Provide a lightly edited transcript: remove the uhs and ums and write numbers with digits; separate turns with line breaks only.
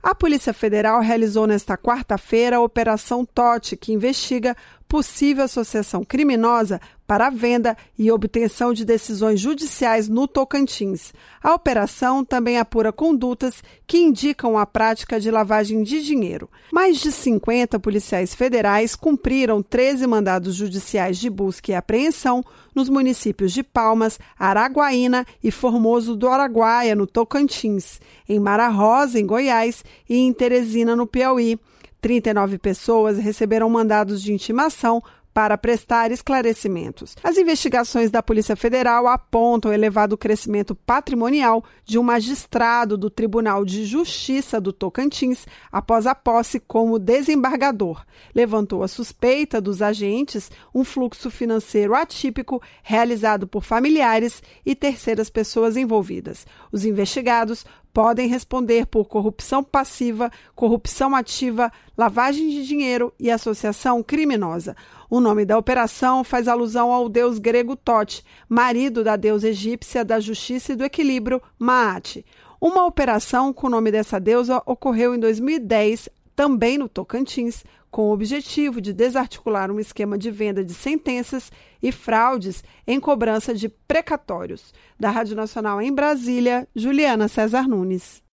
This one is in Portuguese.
A Polícia Federal realizou nesta quarta-feira a Operação Tote, que investiga possível associação criminosa para a venda e obtenção de decisões judiciais no Tocantins. A operação também apura condutas que indicam a prática de lavagem de dinheiro. Mais de 50 policiais federais cumpriram 13 mandados judiciais de busca e apreensão nos municípios de Palmas, Araguaína e Formoso do Araguaia, no Tocantins, em Mara Rosa, em Goiás, e em Teresina, no Piauí. 39 pessoas receberam mandados de intimação para prestar esclarecimentos. As investigações da Polícia Federal apontam o elevado crescimento patrimonial de um magistrado do Tribunal de Justiça do Tocantins após a posse como desembargador. Levantou a suspeita dos agentes um fluxo financeiro atípico realizado por familiares e terceiras pessoas envolvidas. Os investigados podem responder por corrupção passiva, corrupção ativa, lavagem de dinheiro e associação criminosa. O nome da operação faz alusão ao deus grego Tote, marido da deusa egípcia da justiça e do equilíbrio, Maat. Uma operação com o nome dessa deusa ocorreu em 2010, também no Tocantins, com o objetivo de desarticular um esquema de venda de sentenças e fraudes em cobrança de precatórios. Da Rádio Nacional em Brasília, Juliana César Nunes.